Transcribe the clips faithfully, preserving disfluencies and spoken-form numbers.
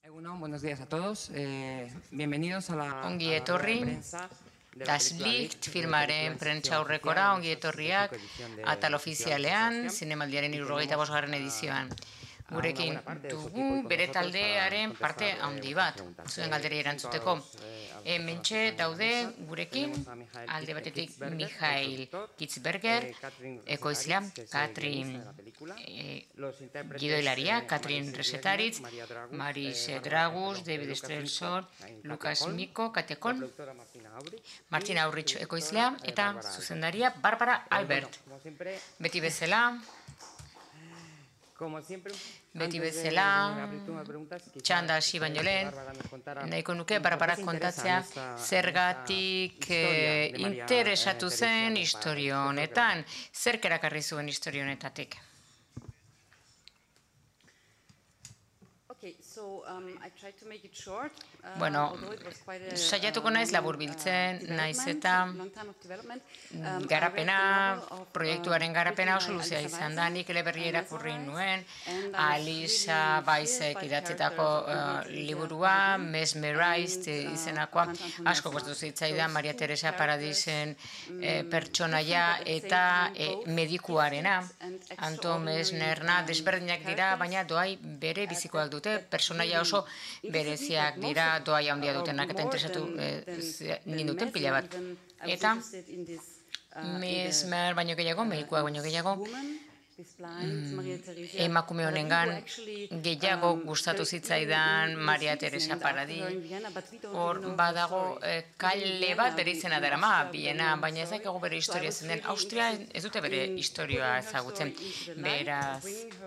Buenos días a todos. Eh, bienvenidos a la, Ongi a la etorri, rueda de prensa de la Das película Licht Licht, filmaren prentsa aurrekora, ongi etorriak, atal ofizialean, Festival zinemaldiaren hirurogeita bosgarren edizioan. a una Gurekin buena parte de su equipo y dugu con bere nosotros para taldearen contestar, parte eh, handi vuestras bat, preguntas. zuen Eh, galderi presento a erantzuteko. los, eh, a los Hementxe personas que están en la daude mesa. gurekin, Tenemos a Michael alde Kitz- batetik Kitzberger, el Michael productor, Kitzberger, eh, Catherine ekoizlea, Resetaritz, que es el guionista Katrin de la película, eh, los intérpretes, gidoilaria, eh, Katrin Maris Resetaritz, Maria Dragus, Maris eh, Dragus, perdón, David Lucas Strelson, Miko, eh, Lucas Katia Holm, Miko, Katia la Kolm, productora Martina Aurich, Martina y Aurrich su ekoizlea, directora, eh, eta Bárbara Albert. zuzendaria Barbara Eh, bueno, Albert. como siempre, Beti bezala, como siempre, beti antes de- bezala, de abrir turno de preguntas, quizá txanda hasi gustaría baino que lehen, Bárbara nos contara nahiko nuke por qué Barbarak se interesa kontatzea en esta- en zergatik esta historia eh, de María, interesatu eh, zen Teresa Bomba, istorio esto es lo que honetan, zerk erakarri zuen istorio honetatik. Okay, so um, I tried to make it short. uh, Bueno, although it was quite a, saiatuko uh, naiz long, laburbiltzen, uh, naiz development, eta long time of development. Um, I read garapena, the novel of, uh, proiektuaren garapena oso written by luzea Alisa izan da, Weisser, nik eleberri uh, irakurri Mesmerized, nuen, and I was Alisa really Weissek thrilled by idatzitako characters of uh, Maria Teresa liburua, Paradis Mesmerized and, uh, izenakoa, Juan Antonio asko Asma. gustatu zitzaidan Those Maria two Teresa characters, Paradisen mm, eh, pertsonaia different, but at the eta same time eh, both medikuarena. gifted and Anto extraordinary, Mesnerna um, desberdinak dira, baina doai bere bizikoak dute, pertsonaia oso bereziak dira, doai handia dutenak eta interesatu eh, ninduten pila bat. Eta Mesmer baino gehiago, medikuak baino gehiago, emakume honengan gehiago gustatu zitzaidan Maria Teresa Paradis. Hor badago eh, kale bat bere izena darama, Viena, baina ez dakigu bere historia zen den. Austria ez dute bere historia ezagutzen. Beraz,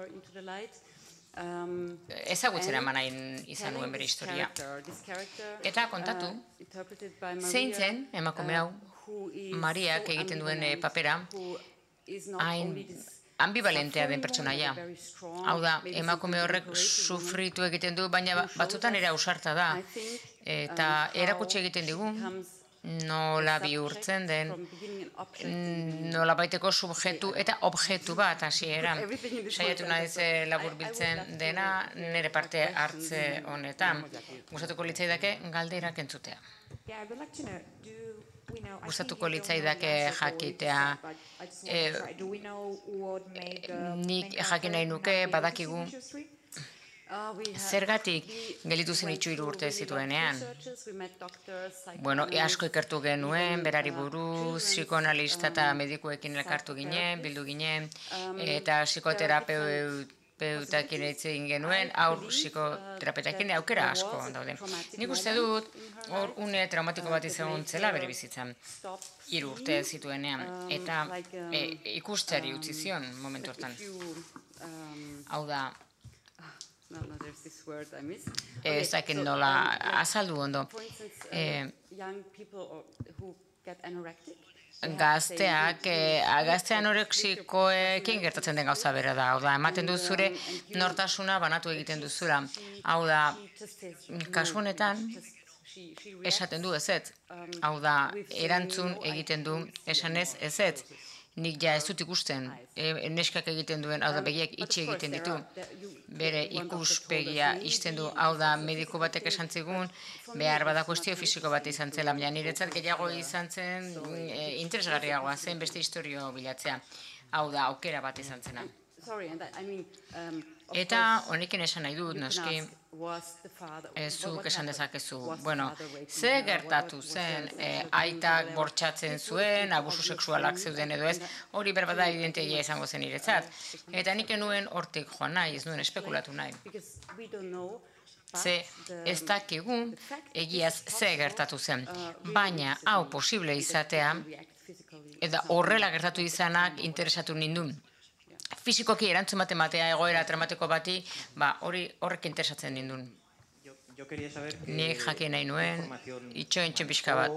ezagutzen eman nahi izan nuen bere historia. Eta kontatu, zein zen emakume hau, Mariak egiten duen eh, papera, hain ambivalentea den pertsonaia. Hau da, emakume horrek sufritu egiten du, baina batzutan ere ausarta da. Eta erakutsi egiten digu, nola bihurtzen den, nola baiteko subjektu eta objektu bat hasieran. Saiatu naiz laburbiltzen dena nire parte hartze honetan. Gustatuko litzaidake galderak entzutea. Gustatuko litzaidake jakitea. Nik jakin nahi nuke, badakigu, zergatik gelitu zen itxu hiru urte zituenean. Bueno, asko ikertu genuen, berari buruz, psikoanalista eta medikuekin elkartu ginen, bildu ginen, eta psikoterapeutekin hitz egin genuen, aur psikoterapeutekin aukera asko daude. Nik uste dut, hor une traumatiko bat izan zela bere bizitzan, hiru urte zituenean, eta ikusteari utzi zion momentu hortan. Hau da, ez dakit nola azaldu ondo. Gazteak, gazte anoreksikoekin gertatzen den gauza bera da. Hau da, ematen du zure nortasuna banatu egiten duzula. Hau da, kasu honetan, esaten du ezetz. Hau da, erantzun egiten du esanez ezetz. Nik ja ez dut ikusten, e, neskak egiten duen, hau da, begiak itxi egiten ditu, bere ikuspegia ixten du, hau da, mediku batek esan zigun, behar bada kuestio fisiko bat izan zela, baina niretzat gehiago izan zen, e, interesgarriagoa zen beste historio bilatzea, hau da, aukera bat izan zena. Eta honekin esan nahi dut, noski, zuk esan dezakezu. Bueno, ze gertatu zen, aitak bortxatzen zuen, abusu sexualak zeuden edo ez, hori berbada identiegia izango zen niretzat. Eta nik enuen hortik joan nahi, ez nuen espekulatu nahi. Ze ez dakigu egiaz ze gertatu zen, baina hau posible izatea, eta horrela gertatu izanak interesatu nindun. Fisikoki erantzun bat ematea egoera traumatiko bati, ba, hori horrek interesatzen nindun. Nik jakin nahi nuen, itxoentxen pixka bat.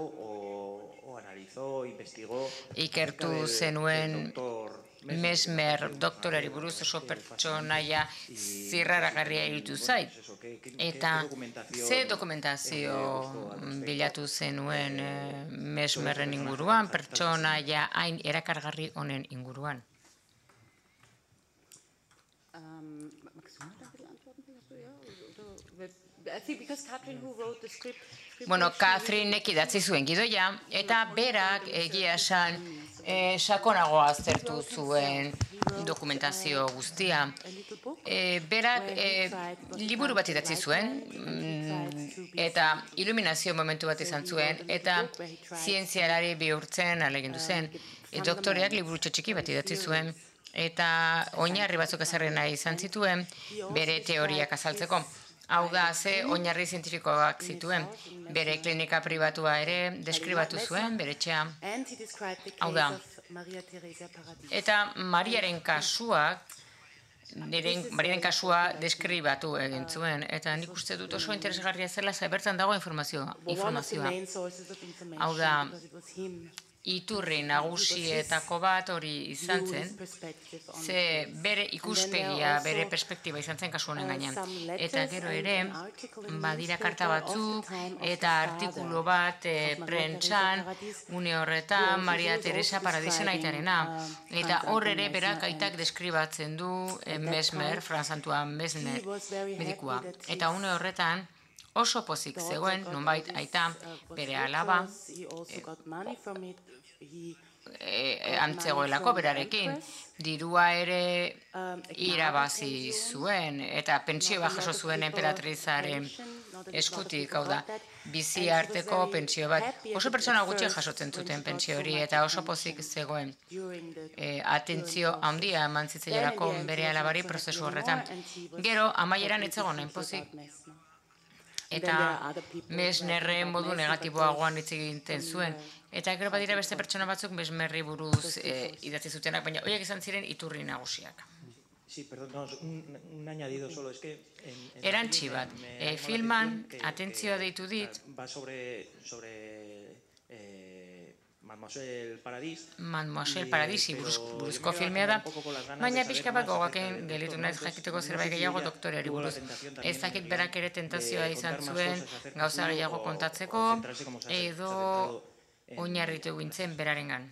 Ikertu zenuen Mesmer doktorari buruz oso pertsonaia zirraragarria iruditu zait. Eta ze dokumentazio bilatu zenuen Mesmerren inguruan, pertsonaia hain erakargarri honen inguruan? Bueno, Catherinek idatzi zuen gidoia, eta berak egia esan e, sakonago aztertu zuen dokumentazio guztia. E, berak e, liburu bat idatzi zuen, mm, eta iluminazio momentu bat izan zuen, eta zientzialari bihurtzen alegindu zen. E, doktoreak liburu txiki bat idatzi zuen, eta oinarri batzuk ezarri nahi izan zituen bere teoriak azaltzeko. Hau da, ze oinarri zientifikoak zituen, bere klinika pribatua ere deskribatu zuen, bere etxea. Hau da, eta Mariaren kasuak, Mariaren kasua deskribatu egin zuen, eta nik uste dut oso interesgarria zela, ze bertan dago informazioa. Hau da, iturri nagusietako bat hori izan zen, ze bere ikuspegia, bere perspektiba izan zen kasu honen gainean. Eta gero ere, badira karta batzuk, eta artikulu bat e, prentsan, une horretan, Maria Teresa Paradisen aitarena. Eta hor ere berak aitak deskribatzen du e, Mesmer, Franz Antoine Mesmer medikua. Eta une horretan, oso pozik zegoen, nonbait aita, bere alaba, e, antzegoelako berarekin, dirua ere irabazi zuen, eta pentsio bat jaso zuen enperatrizaren eskutik, hau da, bizi arteko pentsio bat. Oso pertsona gutxi jasotzen zuten pentsio hori, eta oso pozik zegoen. E, atentzio handia eman zitzaielako bere alabari prozesu horretan. Gero, amaieran ez zegoen hain pozik. Eta Mesmerren modu negatiboagoan hitz egiten zuen. Eta gero badira beste pertsona batzuk Mesmerri buruz e, idatzi zutenak, baina horiek izan ziren iturri nagusiak. Erantzi bat, e, filman atentzioa deitu dit, Mademoiselle Paradisi buruzko filmea da, baina pixka bat gogaken gelitu naiz jakiteko zerbait gehiago doktoreari buruz. Ez dakit berak ere tentazioa izan zuen gauza gehiago kontatzeko, edo oinarritu gintzen berarengan.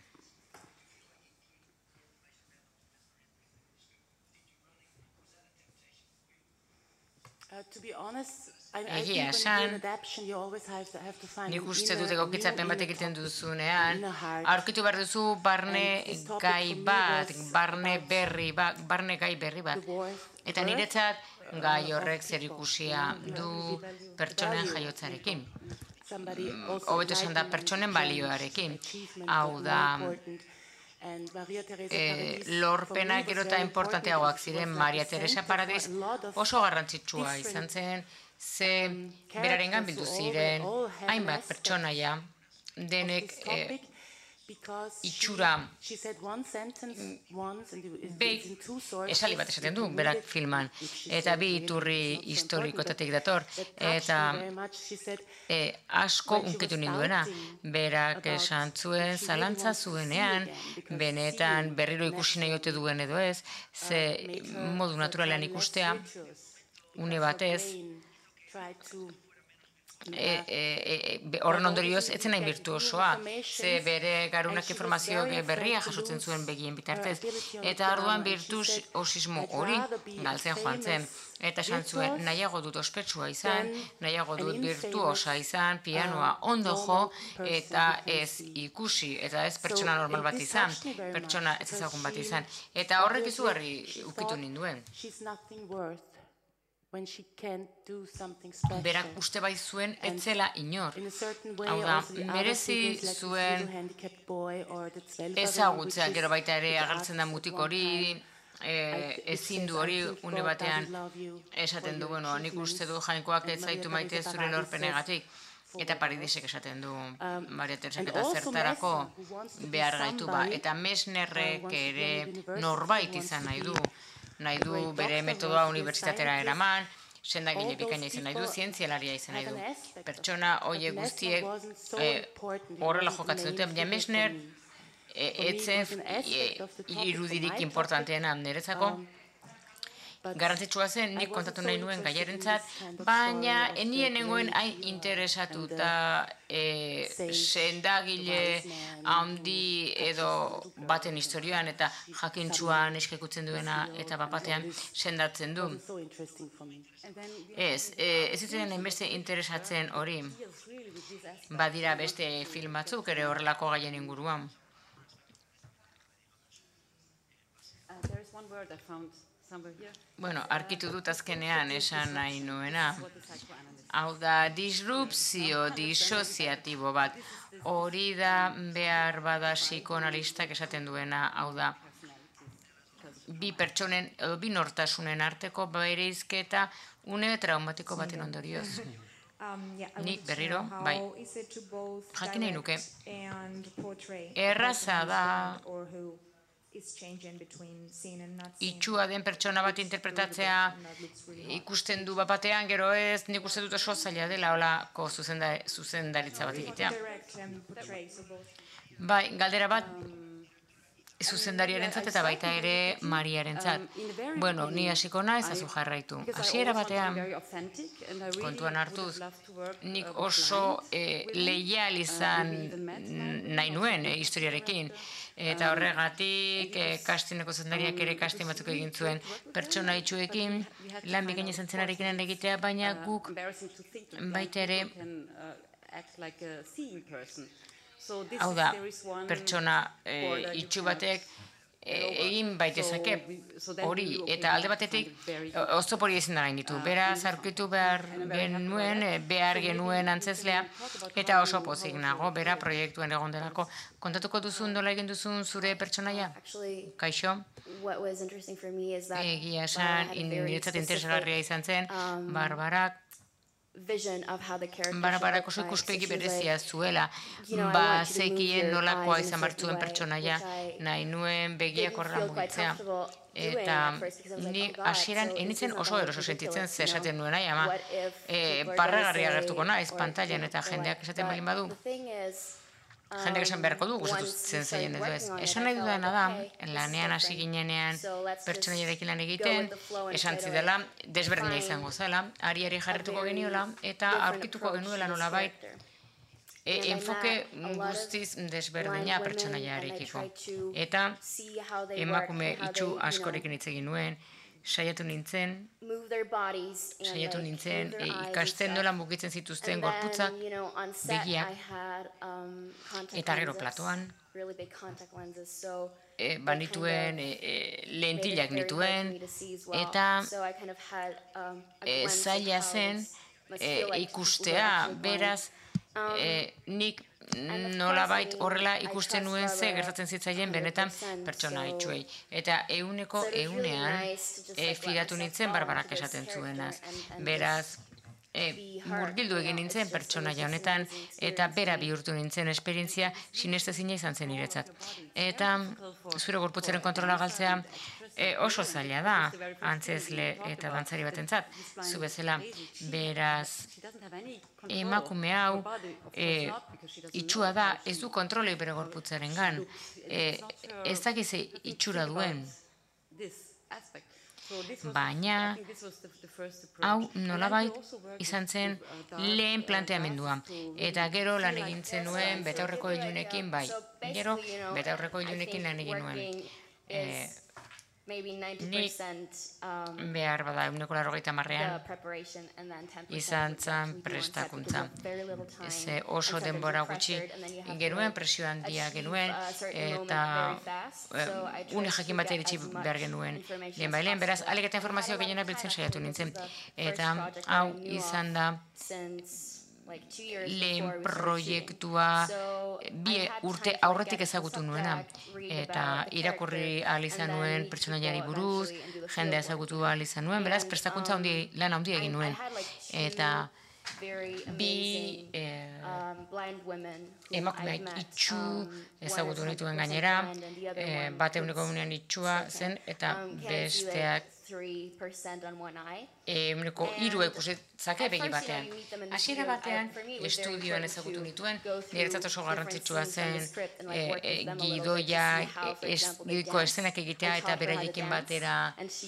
Egia esan, nik uste dut egokitzapen bat egiten duzunean, aurkitu behar duzu barne gai bat, barne berri bat, barne gai berri bat. Eta niretzat gai horrek zerikusia du pertsonen jaiotzarekin. Hobeto esan da pertsonen balioarekin. Hau da, E, lorpenak gero eta importanteagoak ziren. Maria Teresa Paradis oso garrantzitsua izan zen, ze berarengan bildu ziren hainbat pertsonaia denek e, itxura beik esali bat esaten du berak filman, eta bi iturri historikotatik dator, eta e, asko unkitu ninduena. Berak esan zuen zalantza zuenean, benetan berriro ikusi nahi ote duen edo ez, ze modu naturalean ikustea, une batez, horren ondorioz, etzen nahi virtuosoa, ze bere garunak informazio berria jasotzen zuen begien bitartez, eta arduan virtuosismo hori galtzen joan zen. Eta esan zuen, nahiago dut ospetsua izan, nahiago dut virtuosa izan, pianoa ondo jo, eta ez ikusi, eta ez pertsona normal bat izan, pertsona ez ezagun bat izan. Eta horrek izugarri ukitu ninduen. Berak uste bai zuen etzela inor. Hau da, merezi zuen ezagutzea gero baita ere agertzen da mutik hori, ezin du hori une batean esaten du, bueno, nik uste du jainkoak ez zaitu maite zure lorpenegatik. Eta Paradisek esaten du Maria Teresek eta zertarako behar gaitu ba. Eta Mesmerrek ere norbait izan nahi du. Nahi du bere metodoa unibertsitatera eraman, sendagile bikaina izan nahi du, zientzialaria izan nahi du. Pertsona horiek guztiek horrela jokatzen dute, baina Mesmer etzen irudirik importanteena niretzako. garrantzitsua zen, nik kontatu nahi nuen gaiarentzat, baina enien nengoen hain interesatuta sendagile handi edo baten historioan eta jakintsuan eskekutzen duena eta bapatean sendatzen du. Ez, ez zitzen hainbeste interesatzen hori, badira beste film batzuk ere horrelako gaien inguruan. Bueno, arkitu dut azkenean esan nahi nuena. Hau da, disrupzio disoziatibo bat. Hori da behar bada psikoanalistak esaten duena, hau da. Bi pertsonen, edo bi nortasunen arteko bereizketa une traumatiko baten ondorioz. Nik berriro, bai. Jakin nahi nuke. Erraza da itxua den pertsona bat interpretatzea ikusten du bapatean, gero ez, nik uste dut oso zaila dela holako zuzendaritza bat egitea. Bai, galdera bat zuzendariarentzat eta baita ere Mariarentzat. Bueno, ni hasiko naiz, azu jarraitu. Hasiera batean, kontuan hartuz, nik oso leial izan nahi nuen historiarekin. Eta horregatik, kastineko zuzendariak ere kastin batzuk egin zuen pertsona itxuekin, lan bikain izan zenarekin egitea, baina guk baita ere hau da, pertsona itxu batek egin baitezake hori, eta alde batetik oztop hori ezin da gain ditu. Beraz, aurkitu behar genuen, behar genuen antzezlea, eta oso pozik nago, bera proiektuen egon delako. Kontatuko duzun, dola egin duzun zure pertsonaia? Kaixo? Egia esan, niretzat interesgarria izan zen, Barbarak, Barbarak oso ikuspegi berezia zuela, ba zekien nolakoa izan bartzuen pertsonaia, nahi nuen begiak horrela mugitzea. Eta ni hasieran enitzen oso eroso sentitzen ze esaten nuen nahi, ama barragarria agertuko naiz pantailan eta jendeak esaten baldin badu. Jendeak esan beharko du, gustatu zen zaien edo ez. Esan nahi dudana da, lanean hasi ginenean pertsonaiarekin lan egiten, esan zidela, desberdina izango zela, ari-ari jarrituko geniola, eta aurkituko genuela nolabait, enfoke guztiz desberdina pertsonaiarekiko. Eta emakume itxu askorekin hitz egin nuen, saiatu nintzen, saiatu nintzen, ikasten nola mugitzen zituzten gorputzak, begiak, eta gero platoan, banituen lentilak nituen, eta zaila zen ikustea, beraz, nik nolabait horrela ikusten nuen ze gertatzen zitzaien benetan pertsona itxuei. Eta euneko eunean fidatu nintzen Barbarak esaten zuenaz. Beraz, murgildu egin nintzen pertsonaia honetan eta bera bihurtu nintzen esperientzia sinestezina izan zen niretzat. Eta zure gorputzaren kontrola galtzea oso zaila da, antzezle eta dantzari batentzat, zu bezala, beraz, emakume hau itxua da, ez du kontrolei bere gorputzaren gan, ez dakize itxura duen. Baina, hau nolabait izan zen lehen planteamendua. Eta gero lan egin zenuen betaurreko ilunekin, bai, gero betaurreko ilunekin lan egin nuen. Nik behar bada eguneko larrogeita marrean izan zen prestakuntza. Ze oso denbora gutxi genuen, presio handia genuen, eta une jakin bat iritsi behar genuen. Lehen bailen, beraz, alik eta informazio gehiena biltzen saiatu nintzen. Eta hau izan da lehen proiektua bi urte aurretik ezagutu nuena. Eta irakurri ahal izan nuen pertsonaiari buruz, jendea ezagutu ahal izan nuen, beraz, prestakuntza lan handia egin nuen. Eta bi emakumeak itxu ezagutu nituen gainera, bat eguneko egunean itxua zen, eta besteak Euneko hiru ikusitzake begi batean. Hasiera batean, estudioan ezagutu nituen, niretzat oso garrantzitsua zen gidoia, gidoiko eszenak egitea eta beraiekin batera,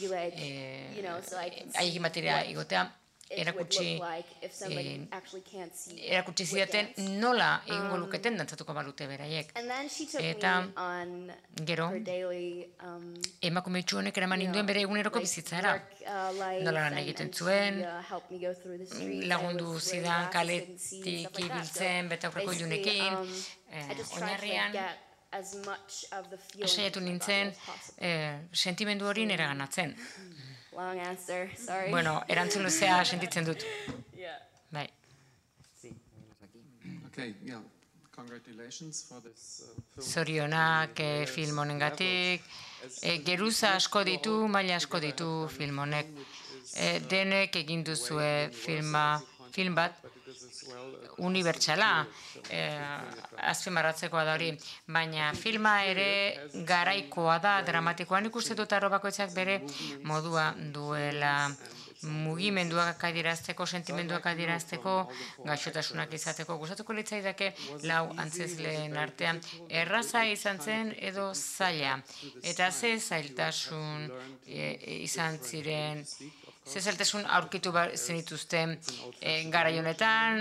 haiekin batera igotea. Erakutsi erakutsi zidaten nola egingo luketen dantzatuko balute beraiek. Eta gero, emakume itxu honek eraman ninduen bere eguneroko bizitzara. Nola lan egiten zuen, lagundu zidan kaletik ibiltzen, betaurreko ilunekin, oinarrian, saiatu nintzen, sentimendu hori nera ganatzen. Long answer, sorry. Bueno, erantzun luzea sentitzen dut. Bai. Okay, yeah. Congratulations for this film. Zorionak film honengatik. Geruza asko ditu, maila asko ditu film honek. Denek egin duzue filma, film bat unibertsala, azpimarratzekoa da hori, baina filma ere garaikoa da, dramatikoa. Nik uste dut arro bakoitzak bere modua duela, mugimenduak adierazteko, sentimenduak adierazteko, gaixotasunak izateko. Gustatuko litzaidake lau antzezleen artean erraza izan zen edo zaila. Eta ze zailtasun izan ziren, ze zailtasun aurkitu zenituzten garai honetan,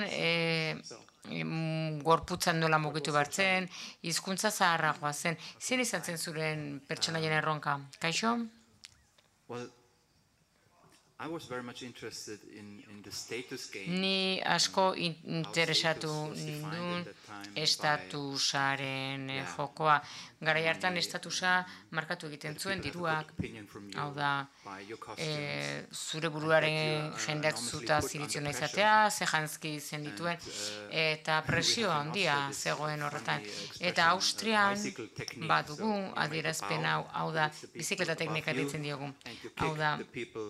gorputzan nola mugitu bartzen, hizkuntza zaharragoa zen. Zein izan zen zuren pertsonaien erronka? Kaixo? Ni asko interesatu nindun estatusaren jokoa. Garai hartan estatusa markatu egiten zuen diruak. Hau da, zure buruaren jendeak zuta ziritzona izatea, ze janzki izen dituen, eta presio handia zegoen horretan. Eta Austrian badugu adierazpen hau, hau da, bizikleta teknika ditzen diogu. Hau da,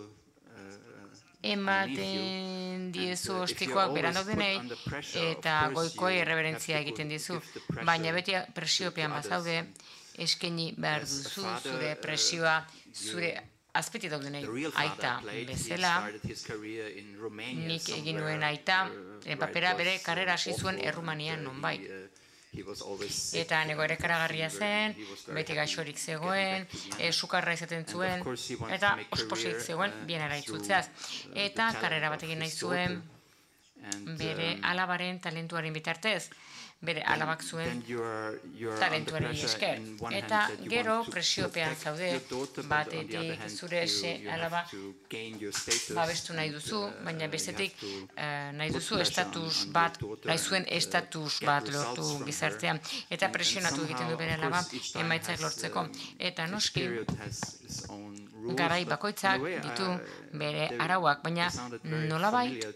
ematen diezu ostikoak berandaudenei eta goikoi erreberentzia egiten dizu, baina beti presiopean bazaude, eskaini behar duzu zure presioa, zure azpeti daudenei aita bezala, nik egin nuen aita, papera bere karrera hasi zuen Errumanian nonbait. Eta nego ere karagarria zen, beti gaixorik zegoen, sukarra izaten zuen, eta osposik zegoen bienara itzultzeaz. Eta karrera bat egin nahi zuen bere alabaren talentuaren bitartez. Bere alabak zuen talentuaren esker. Eta gero presiopean zaude, batetik zure ese alaba babestu nahi duzu, baina bestetik nahi duzu estatus bat, nahi zuen estatus bat lortu gizartean. Eta presionatu egiten du bere alaba emaitzak lortzeko. Eta noski, garai bakoitzak ditu bere arauak, baina nolabait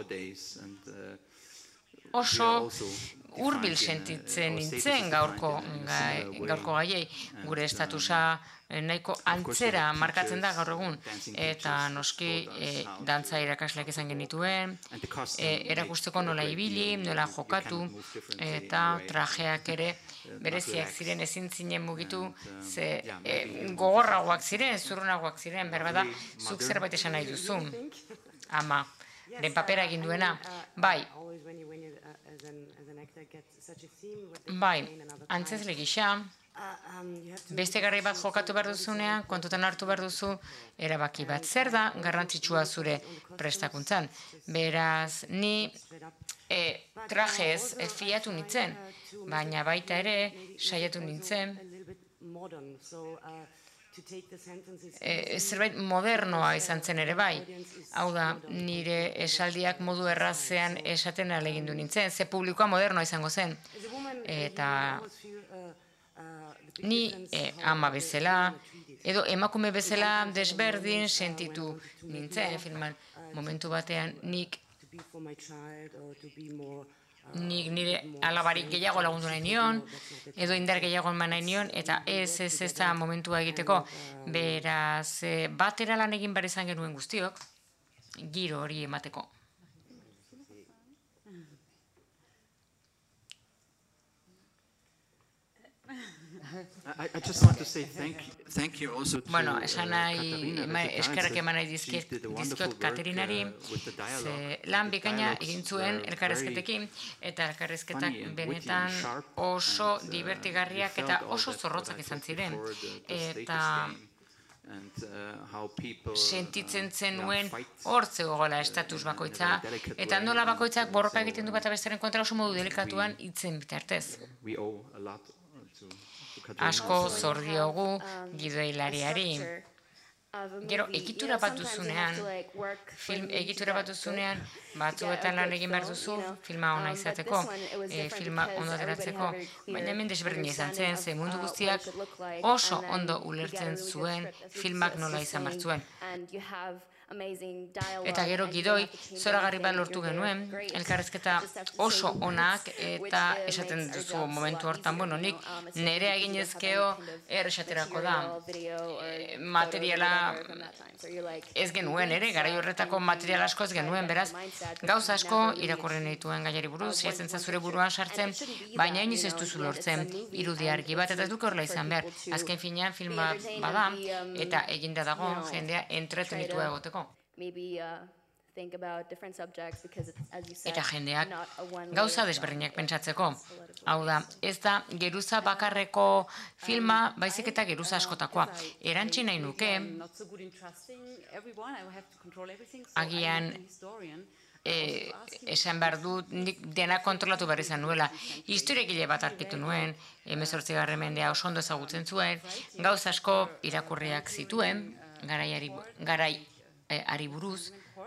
oso hurbil sentitzen nintzen gaurko gaiei, gure estatusa nahiko antzera markatzen da gaur egun, eta noski dantza irakasleak izan genituen, erakusteko nola ibili, nola jokatu, eta trajeak ere bereziak ziren, ezin zinen mugitu, ze gogorragoak ziren, zurrunagoak ziren, berbada, zuk zerbait esan nahi duzu, ama, den papera egin duena, bai, bai, antzezle gisa, beste garai bat jokatu behar duzunean, kontutan hartu behar duzu, erabaki bat. Zer da garrantzitsua zure prestakuntzan? Beraz, ni trajez fiatu nintzen, baina baita ere saiatu nintzen, zerbait modernoa izan zen ere bai. Hau da, nire esaldiak modu errazean esaten ahalegindu nintzen, ze publikoa modernoa izango zen. Eta ni ama bezala, edo emakume bezala desberdin sentitu nintzen filman. Momentu batean nik nik nire alabarik gehiago lagundu nahi nion, edo indar gehiago eman nahi nion, eta ez ez ez da momentua egiteko. Beraz, batera lan egin behar izan genuen guztiok, giro hori emateko. I, I just want to say thank, thank you also to Bueno, esan nahi, Katarina ema- Vegetarians eskerrak that eman nahi she dizkiet, did a wonderful dizkiot work, Katerinari, uh, with the ze dialogue. lan The bikaina dialogues egin zuen were elkarrezketekin, eta elkarrezketak funny and witty and benetan sharp, oso and, uh, divertigarriak you eta felt all oso that zorrotzak what I izan talked ziren. before, the- the status Eta game, and, uh, how people, sentitzen uh, zenuen yeah, fight, hor zegoela uh, estatus in a bakoitza, very delicate eta way, nola and, bakoitzak uh, borroka so, egiten du uh, bata besteren kontra oso modu delikatuan hitzen bitartez. we owe a lot to, to Katarina. Asko So- zor diogu gidoilariari. Gero, egitura bat duzunean, film egitura bat duzunean, batzuetan lan egin behar duzu, filma ona izateko, e, filma ondo ateratzeko, baina hemen desberdina izan zen, ze mundu guztiak oso ondo ulertzen zuen filmak nola izan behar zuen. Eta gero gidoi, zoragarri bat lortu genuen, elkarrezketa oso onak, eta esaten duzu momentu hortan, bueno, nik nire eginezkeo erresaterako da. E, materiala ez genuen ere, garai horretako material asko ez genuen, beraz, gauza asko irakurri nituen gaiari buruz, zaitzen zure buruan sartzen, baina inoiz ez duzu lortzen irudi argi bat, eta ez duke horrela izan behar. Azken finean film bat bada, eta eginda dago jendea entretenitua egoteko. Eta jendeak gauza desberdinak pentsatzeko. Hau da, ez da geruza bakarreko filma, baizik eta geruza askotakoa. Erantzi nahi nuke, agian e, esan behar dut, nik dena kontrolatu behar izan nuela. Historiagile bat arkitu nuen, hemezortzigarren mendea oso ondo ezagutzen zuen, gauza asko irakurriak zituen, garaiari, garai eh, ari buruz,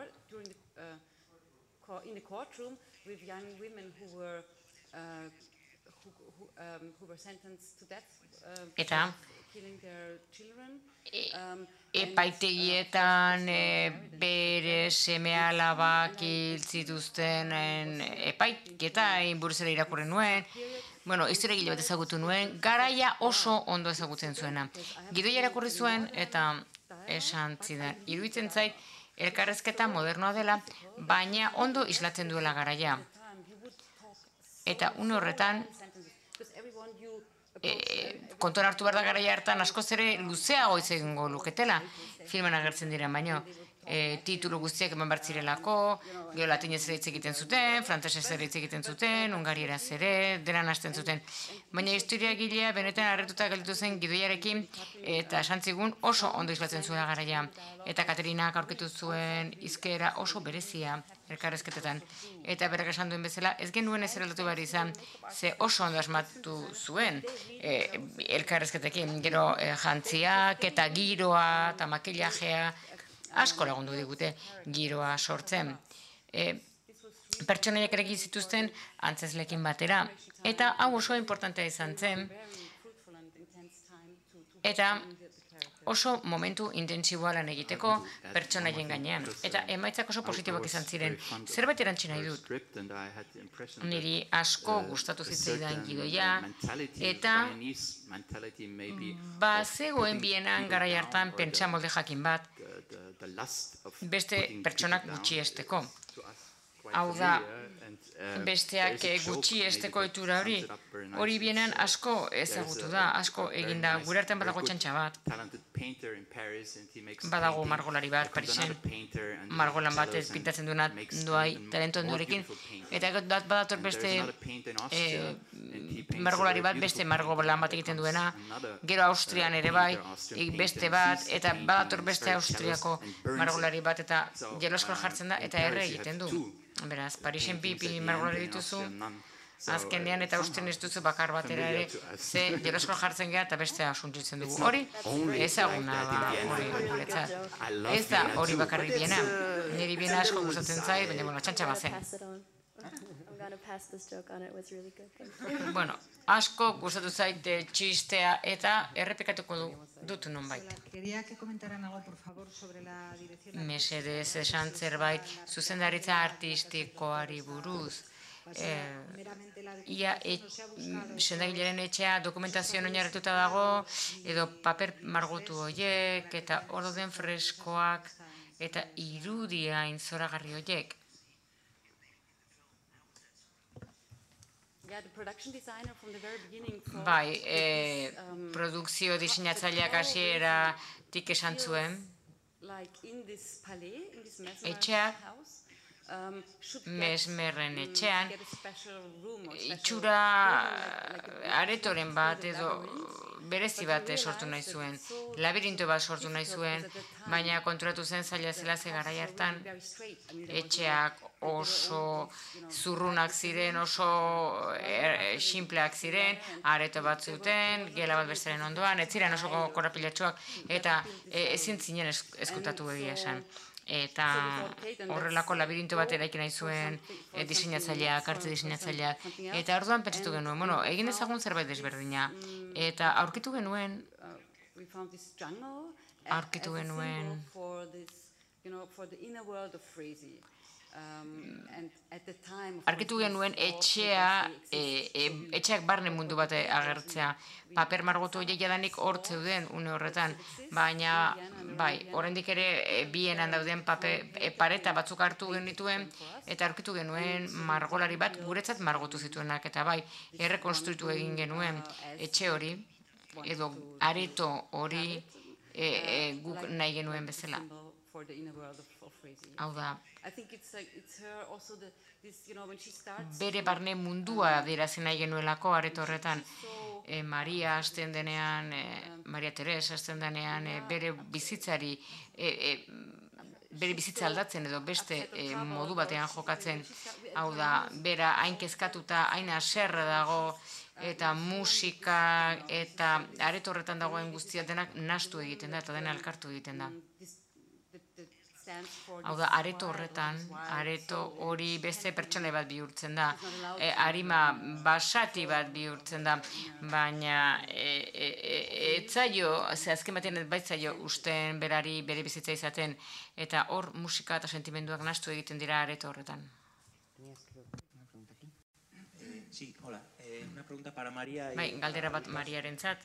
in the courtroom with young women who were uh, who, who, um, who were sentenced to death uh, eta for killing their children. E, Um, epaitegietan e, bere seme-alabak hil zituzten epaiketa buruz ere irakurri nuen. Bueno, historiagile bat ezagutu nuen, garaia oso ondo ezagutzen zuena. Gidoia irakurri zuen eta esan zidan, iruditzen zait, elkarrezketa modernoa dela, baina ondo islatzen duela garaia. Eta une horretan, e, kontuan hartu behar da garaia hartan askoz ere luzeago hitz egingo luketela, filmen agertzen diren baino. E, titulu guztiak eman bertzirelako, gero latinez ere hitz egiten zuten, frantsesez ere hitz egiten zuten, hungarieraz ere, denan hasten zuten. Baina historiagilea benetan harrituta gelditu zen gidoiarekin, eta esan zigun oso ondo islatzen zuela garaia. Eta Katerinak aurkitu zuen hizkera oso berezia elkarrezketetan. Eta berak esan duen bezala, ez genuen ez eraldatu behar izan, ze oso ondo asmatu zuen e, elkarrezketekin. Gero e, jantziak eta giroa eta makillajea, asko lagundu digute giroa sortzen. E, pertsonaiak ere egin zituzten antzezlekin batera. Eta hau oso importantea izan zen. Eta oso momentu intentsiboa lan egiteko pertsonaien gainean. Eta emaitzak oso positiboak izan ziren. Zerbait erantzi nahi dut. Niri asko gustatu zitzaidan gidoia. Eta ba zegoen bienan garai hartan pentsa molde jakin bat. Beste pertsonak gutxiesteko. Hau da, besteak gutxiesteko ohitura hori, hori bienan asko ezagutu da, asko eginda, gure artean badago txantxa bat. Badago margolari bat, Parisen, margolan bat ez pintatzen duena duai talento ondorekin, eta badator beste e, margolari bat, beste margolan bat egiten duena, gero Austrian ere bai, beste bat, eta badator beste Austriako margolari bat, eta jeloskor jartzen da, eta erre egiten du. Beraz, Parisen pipi margolari dituzu, azkenean eta Austrian ez duzu bakar batera ere, ze jeloskor jartzen geha eta bestea asuntzitzen dugu. Hori, ezaguna da, hori guretzat. Ez da hori bakarrik biena. Niri biena asko gustatzen zait, baina, bueno, txantxa bat zen. Bueno, asko gustatu zait txistea eta errepikatuko dut nonbait. Mesedez esan zerbait zuzendaritza artistikoari buruz. Ia sendagileren etxea dokumentazioan oinarrituta dago, edo paper margotu horiek, eta hor den freskoak, eta irudia zoragarri horiek. Bai, e, produkzio diseinatzaileak hasieratik esan zuen, etxeak, Mesmerren etxean, itxura aretoren bat edo berezi bat sortu nahi zuen, labirinto bat sortu nahi zuen, baina konturatu zen zaila zela ze garai hartan, etxeak oso zurrunak ziren, oso sinpleak ziren, areto bat zuten, gela bat bestaren ondoan, ez ziren oso korapilatxoak, eta ezin zinen eskutatu egia esan. Eta horrelako labirinto bat eraiki nahi zuen diseinatzaileak, arte diseinatzaileak, eta orduan pentsatu genuen, bueno, egin ezagun zerbait desberdina, eta aurkitu genuen, aurkitu genuen, Arkitu genuen etxea, etxeak barne mundu bat agertzea. Paper margotu horiek jadanik hor zeuden une horretan, baina bai, oraindik ere bienan dauden pareta batzuk hartu genituen, eta aurkitu genuen margolari bat guretzat margotu zituenak, eta bai, errekonstruitu egin genuen etxe hori, edo areto hori guk nahi genuen bezala. Hau da, bere barne mundua adierazten nahi genuelako areto horretan. Maria hasten denean, Maria Teresa hasten denean, bere bizitzari, bere bizitza aldatzen edo beste modu batean jokatzen. Hau da, bera hain kezkatuta, hain haserre dago, eta musika eta areto horretan dagoen guztia denak nahastu egiten da, eta dena elkartu egiten da. Hau da, areto horretan, areto hori beste pertsona bat bihurtzen da, arima basati bat bihurtzen da, baina etzaio, ze azken batean ez baitzaio usten berari bere bizitza izaten, eta hor musika eta sentimenduak nahastu egiten dira areto horretan. Sí, hola. Una pregunta para María. Bai, galdera bat Mariarentzat.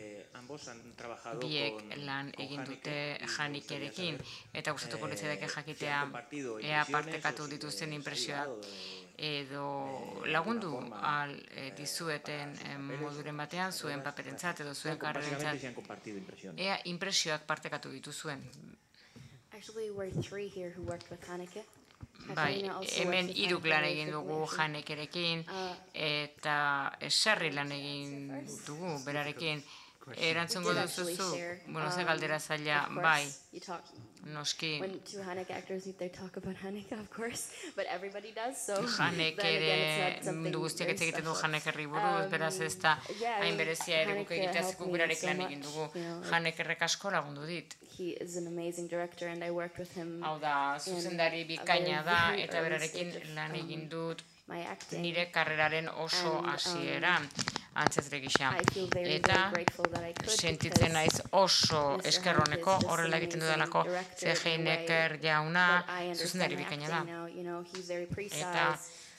Biek lan egin dute Hanikerekin, eta gustatuko litzaidake jakitea ea partekatu dituzten inpresioak edo lagundu al dizueten moduren batean zuen paperentzat edo zuen karrerentzat. Ea inpresioak partekatu dituzuen. Actually, we're three here who worked with Haneke. Bai, hemen hiruk lan egin dugu Hanekerekin, eta esarri lan egin dugu berarekin. Erantzungo duzuzu, bueno, ze galdera zaila, bai, noski. Hanekere mundu guztiak ez egiten du Hanekerri buruz, beraz ez da hain berezia ere guk egitea zikuk berarek lan egin dugu. Hanekerrek asko lagundu dit. Hau da, zuzendari bikaina da, eta berarekin lan egin dut nire karreraren oso hasiera antzezre gisa. Eta sentitzen naiz oso eskerroneko horrela egiten dudalako ze Heineker jauna zuzendari bikaina da. Eta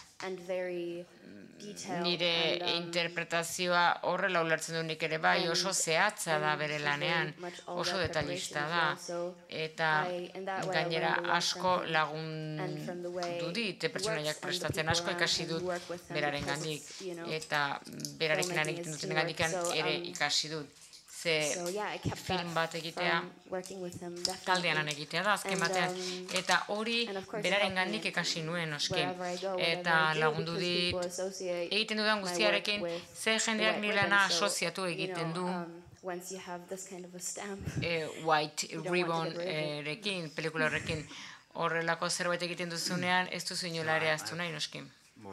nire interpretazioa horrela ulertzen du nik ere bai, oso zehatza da bere lanean, oso detailista da, eta gainera asko lagundu dit, pertsonaiak prestatzen asko ikasi dut beraren gandik, eta berarekin lan egiten duten gandikan ere ikasi dut. Ze film bat egitea, taldean lan egitea da, azken batean, eta hori beraren gandik ikasi nuen, oski, eta lagundu dit, egiten dudan guztiarekin, ze jendeak nilana asoziatu egiten du White Ribbon-rekin, pelikula horrekin, horrelako zerbait egiten duzunean, ez duzu inola ere aztu nahi, noski.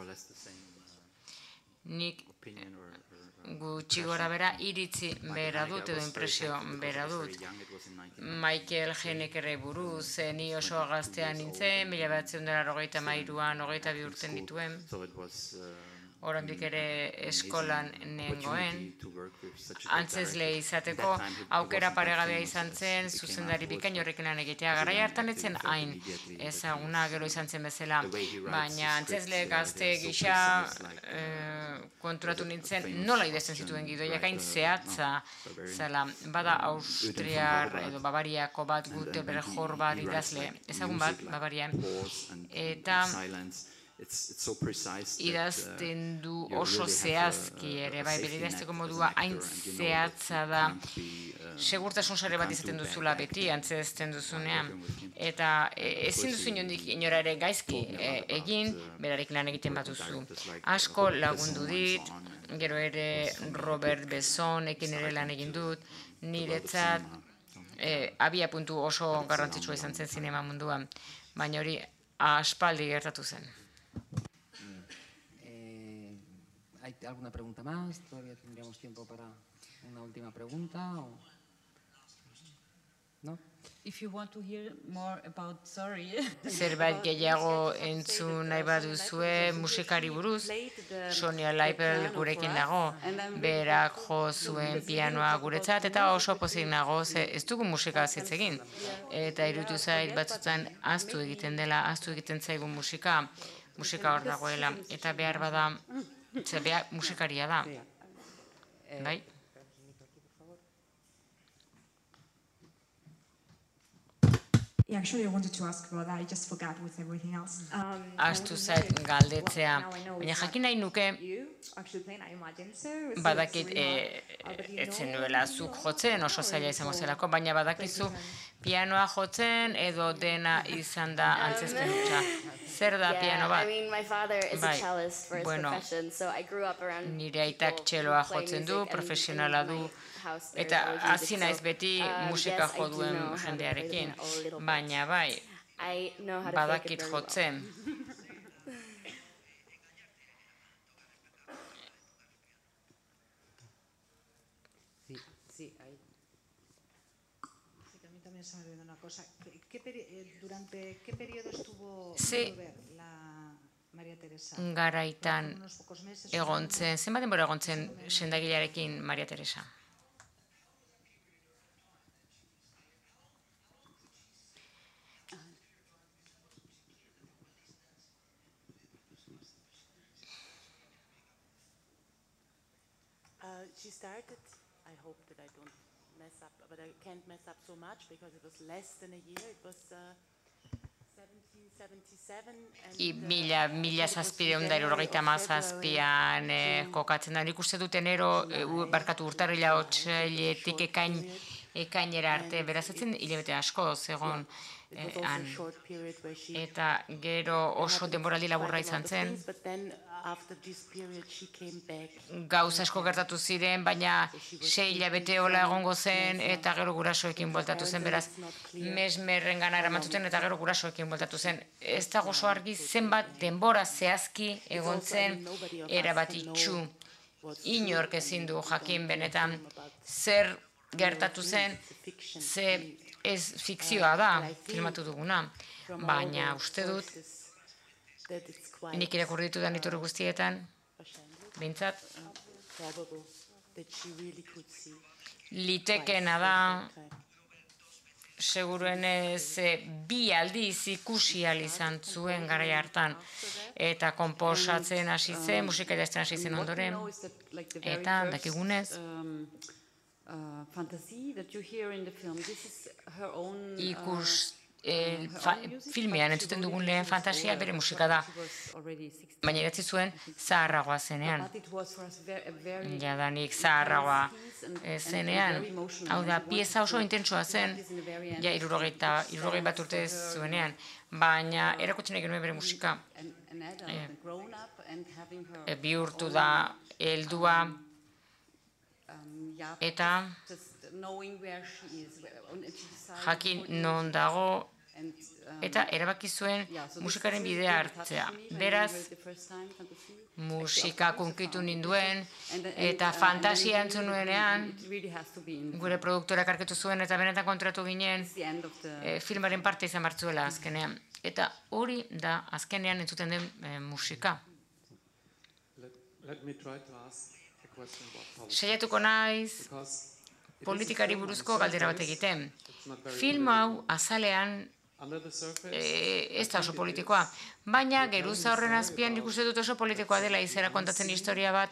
Nik gutxi gora bera iritzi bera dut edo impresio bera dut. Michael Hanekerre buruz, ni oso gaztean nintzen, mila bederatziehun eta laurogeita hamairuan hogeita bi urten dituen. Oraindik ere eskolan nengoen, antzezle izateko aukera paregabea izan zen, zuzendari bikain horrekin lan egitea. Garai hartan etzen hain ezaguna gero izan zen bezala, baina antzezle gazte gisa konturatu nintzen nola idazten zituen gidoiak hain zehatza zela. Bada Austriar edo Bavariako bat Gute Berjor bat idazle, ezagun bat Bavarian, eta idazten du oso zehazki ere, bai, bere idazteko modua hain zehatza da, segurtasun sare bat izaten duzula beti, antzezten duzunean, eta ezin duzu inondik inora ere gaizki egin, berarik lan egiten bat duzu. Asko lagundu dit, gero ere Robert Bessonekin ere lan egin dut, niretzat abia puntu oso garrantzitsua izan zen zinema munduan, baina hori aspaldi gertatu zen. ¿Hay alguna pregunta más? Todavía tendríamos tiempo para una última pregunta. ¿O? ¿No? If you want to hear more about Sorry. Zerbait gehiago entzun nahi baduzue musikari buruz, Sonia Leipel gurekin dago, berak jo zuen pianoa guretzat, eta oso pozik nago, ze ez dugu musika hitz egin. Eta iruditu zait batzutan ahaztu egiten dela, ahaztu egiten zaigun musika, musika hor dagoela, eta behar bada, ze behar musikaria da. Bai? Yeah, actually, I wanted to ask about that. I just forgot with everything else. Um, Astu zait galdetzea, baina jakin nahi nuke, badakit etzen duela zuk jotzen, oso zaila izango zelako, baina badakizu pianoa jotzen edo dena izan da antzezpen hutsa. Zer da piano bat? Bai, bueno, nire aitak txeloa jotzen du, profesionala du, eta hasi naiz beti musika jo duen jendearekin, baina bai, badakit jotzen. Ze garaitan egon zen, zenbat denbora egon zen sendagilearekin Maria Teresa? She started, I hope that I don't mess up, but I can't mess up so much because it was less than a year. It was uh, seventeen seventy-seven. I mila, mila zazpideun da irurogeita mazazpian kokatzen da. Nik uste dut enero, barkatu urtarrila otsailetik ekain, ekainera arte, berazatzen hilabete asko zegoen han. Eta gero oso denboraldi laburra izan zen. Gauza asko gertatu ziren, baina sei hilabete hola egongo zen, eta gero gurasoekin bueltatu zen, beraz, mesmerren gana eramantzuten, eta gero gurasoekin bueltatu zen. Ez da oso argi zenbat denbora zehazki egon zen erabat itxu. Inork ezin du jakin benetan zer gertatu zen, ze ez fikzioa da, filmatu duguna, baina uste dut, nik irakurri ditudan iturri guztietan, behintzat, litekeena da, seguruenez bi aldiz ikusi ahal izan zuen garai hartan, eta konposatzen hasi zen, musika idazten hasi zen ondoren, eta dakigunez, ikus filmean entzuten dugun lehen fantasia bere musika da. Baina idatzi zuen zaharragoa zenean. Jadanik zaharragoa zenean. Hau da, pieza oso intentsua zen, ja irurogei bat urte zuenean. Baina erakutzen egin nuen bere musika. Bihurtu da heldua eta jakin non dago, eta erabaki zuen musikaren bidea hartzea. Beraz, musika kunkitu ninduen, eta fantasia entzun nuenean, gure produktorak arketu zuen, eta benetan kontratu ginen, filmaren parte izan bartzuela azkenean. Eta hori da azkenean entzuten den musika. Saiatuko naiz, politikari buruzko galdera bat egiten. Film hau azalean ez da oso politikoa, baina geruza horren azpian nik uste dut oso politikoa dela izera kontatzen historia bat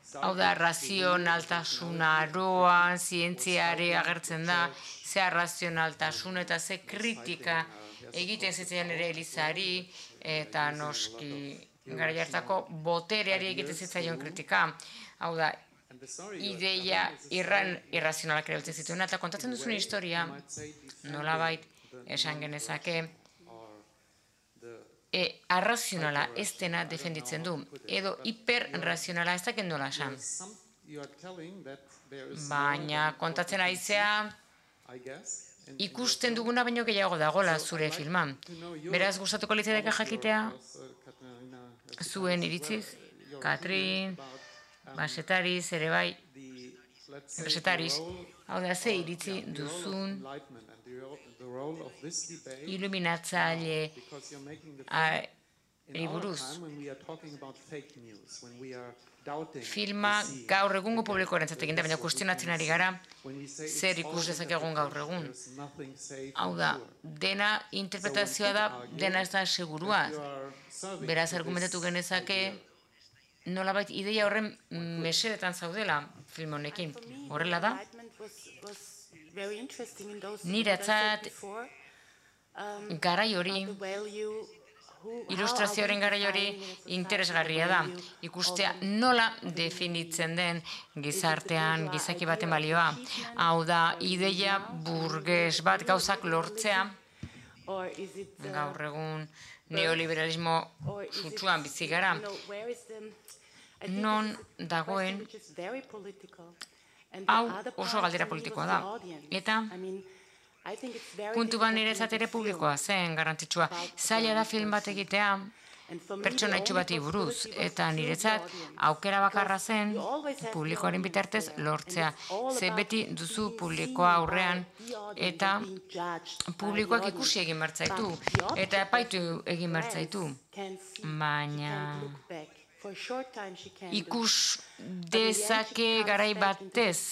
Hau da, razionaltasuna aroan, zientziari agertzen da, ze arrazionaltasun eta ze kritika egiten zitzaion ere Elizari, eta noski gara jartzako botereari egiten zitzaion kritika. Hau da, ideia irran irrazionalak ere biltzen zituen, eta kontatzen duzun historia, nolabait, esan genezake, e, arrazionala ez dena defenditzen du, edo hiperrazionala ez dakit nola esan. Baina kontatzen aizea, ikusten duguna baino gehiago dagola zure filman. Beraz, gustatuko litzaidake jakitea, zuen iritziz, Katrin, Basetariz, ere bai, Basetariz, hau da, ze iritzi duzun iluminatzaile buruz. Filma gaur egungo publikoarentzat egin da, baina kuestionatzen ari gara zer ikus dezakegun gaur egun. Hau da, dena interpretazioa da, dena ez da segurua. Beraz, argumentatu genezake nolabait ideia horren mesedetan zaudela film honekin. Horrela da? Niretzat garai hori, ilustrazioaren garai hori interesgarria da. Ikustea nola definitzen den gizartean, gizaki baten balioa. Hau da, ideia burges bat gauzak lortzea, gaur egun neoliberalismo sutsuan bizi gara. Non dagoen, hau oso galdera politikoa da. Eta puntu bat niretzat ere publikoa zen, garrantzitsua. Zaila da film bat egitea, pertsonaitxu bati buruz, eta niretzat aukera bakarra zen publikoaren bitartez lortzea. Ze beti duzu publikoa aurrean, eta publikoak ikusi egin bertzaitu, eta epaitu egin bertzaitu. Baina ikus dezake garai batez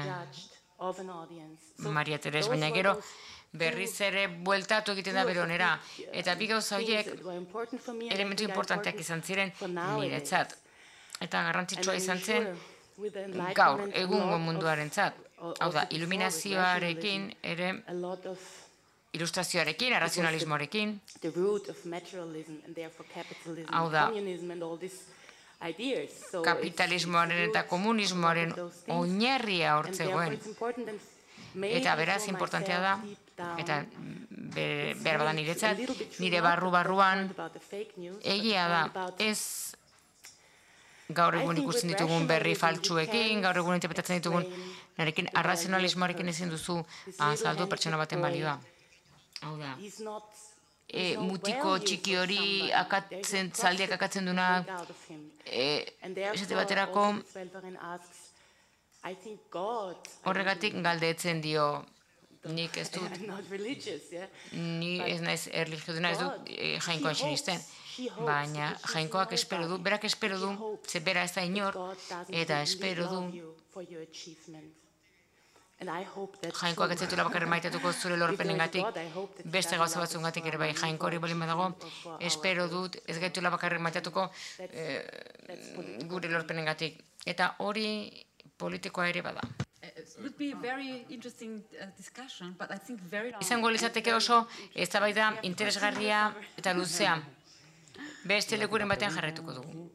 Maria Teres, baina gero berriz ere bueltatu egiten da bere onera. Eta bi gauza horiek elementu importanteak izan ziren niretzat. Eta garrantzitsua izan zen gaur egungo munduarentzat. Hau da, iluminazioarekin ere ilustrazioarekin, arrazionalismoarekin. Hau da, kapitalismoaren eta komunismoaren oinarria hortzegoen. Eta beraz, importantea da, eta behar badan niretzat, nire barru-barruan egia da, ez gaur egun ikusten ditugun berri faltsuekin, gaur egun interpretatzen ditugun, narekin arrazionalismoarekin ezin duzu azaldu pertsona baten balioa. Hau da, mutiko txiki hori zaldiak akatzen duna, esate baterako, horregatik galdetzen dio, nik ez dut, ni ez naiz erlijio dena, ez dut jainkoan sinisten, baina jainkoak espero du, berak espero du, ze bera ez da inor, eta espero du, jainkoak ez zaitula bakarren maitatuko zure lorpenengatik, beste gauza batzungatik ere bai jainko hori bolin badago, espero dut ez gaitula bakarren maitatuko gure lorpenengatik. Eta hori politikoa ere bada. Izango litzateke oso eztabaida interesgarria eta luzea. Beste lekuren batean jarraituko dugu.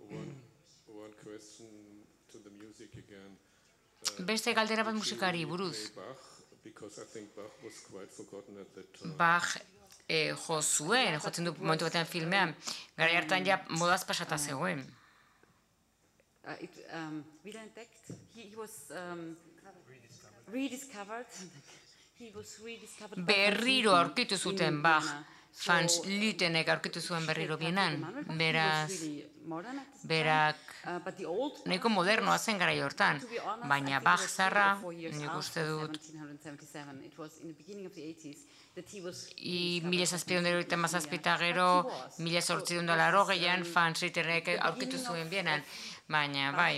Beste galdera bat musikari buruz. Bach jo zuen, jotzen du momentu batean filmean. Garai hartan ja modaz pasata zegoen. Berriro aurkitu zuten Bach. Franz Lütenek aurkitu zuen berriro bienan. Beraz, berak nahiko modernoa zen garai hortan. Baina Bach zarra, nik uste dut, mila zazpideun dero eta mazazpita gero, mila zortzideun dola rogeian, Franz Lütenek aurkitu zuen bienan. Baina, bai,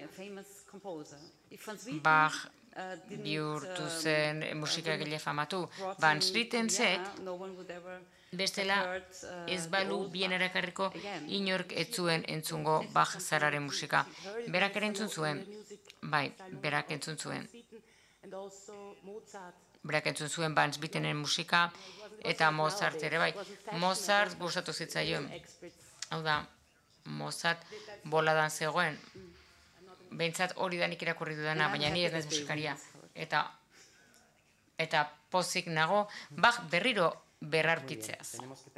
Bach bihurtu zen musikagile famatu. Van Slitenzek Bestela, ez balu bien erakarriko inork ez zuen entzungo Bach zararen musika. Berak ere entzun zuen, bai, berak entzun zuen. Berak entzun zuen Vance Bittenen musika, eta Mozart ere, bai. Mozart gustatu zitzaion. Hau da, Mozart boladan zegoen. Behintzat hori da nik irakurri dudana, baina ni ez naiz musikaria. Eta, eta pozik nago, Bach berriro berrarkitzeaz.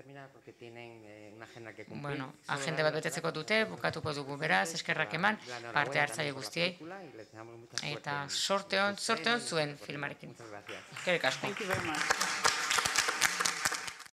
Bueno, agenda bat betetzeko dute, bukatuko dugu beraz, eskerrak eman, parte hartzaile guztiei. Eta sorte on, sorte on zuen filmarekin. Eskerrik asko.